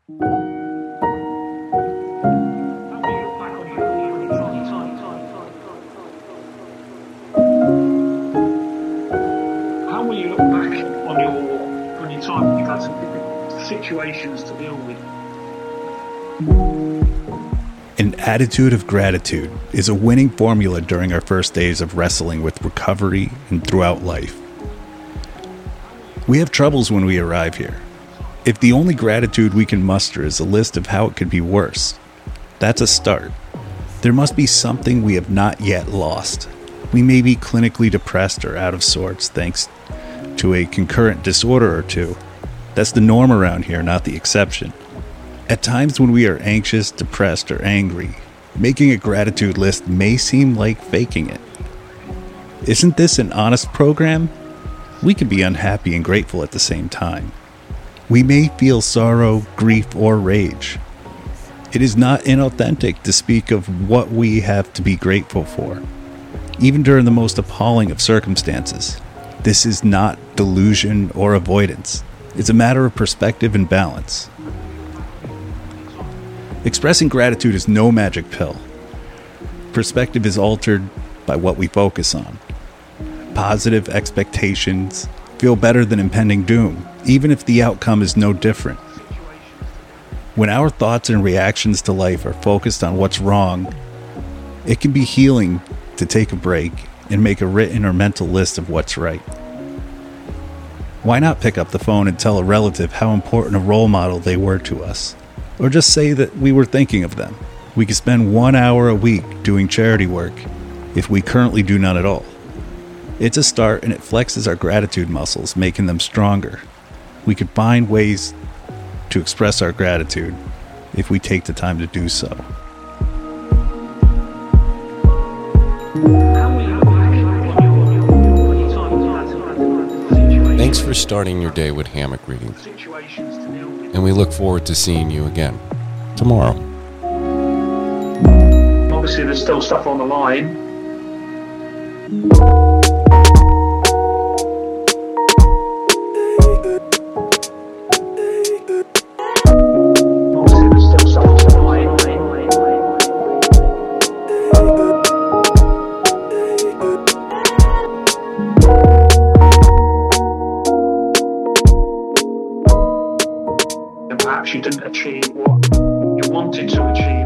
How will you look back on your time when you've had some different situations to deal with? An attitude of gratitude is a winning formula during our first days of wrestling with recovery and throughout life. We have troubles when we arrive here. If the only gratitude we can muster is a list of how it could be worse, that's a start. There must be something we have not yet lost. We may be clinically depressed or out of sorts thanks to a concurrent disorder or two. That's the norm around here, not the exception. At times when we are anxious, depressed, or angry, making a gratitude list may seem like faking it. Isn't this an honest program? We can be unhappy and grateful at the same time. We may feel sorrow, grief, or rage. It is not inauthentic to speak of what we have to be grateful for, even during the most appalling of circumstances. This is not delusion or avoidance. It's a matter of perspective and balance. Expressing gratitude is no magic pill. Perspective is altered by what we focus on. Positive expectations feel better than impending doom, even if the outcome is no different. When our thoughts and reactions to life are focused on what's wrong, it can be healing to take a break and make a written or mental list of what's right. Why not pick up the phone and tell a relative how important a role model they were to us? Or just say that we were thinking of them. We could spend 1 hour a week doing charity work if we currently do none at all. It's a start and it flexes our gratitude muscles, making them stronger. We could find ways to express our gratitude if we take the time to do so. Thanks for starting your day with hammock readings. And we look forward to seeing you again tomorrow. Obviously, there's still stuff on the line. Perhaps you didn't achieve what you wanted to achieve.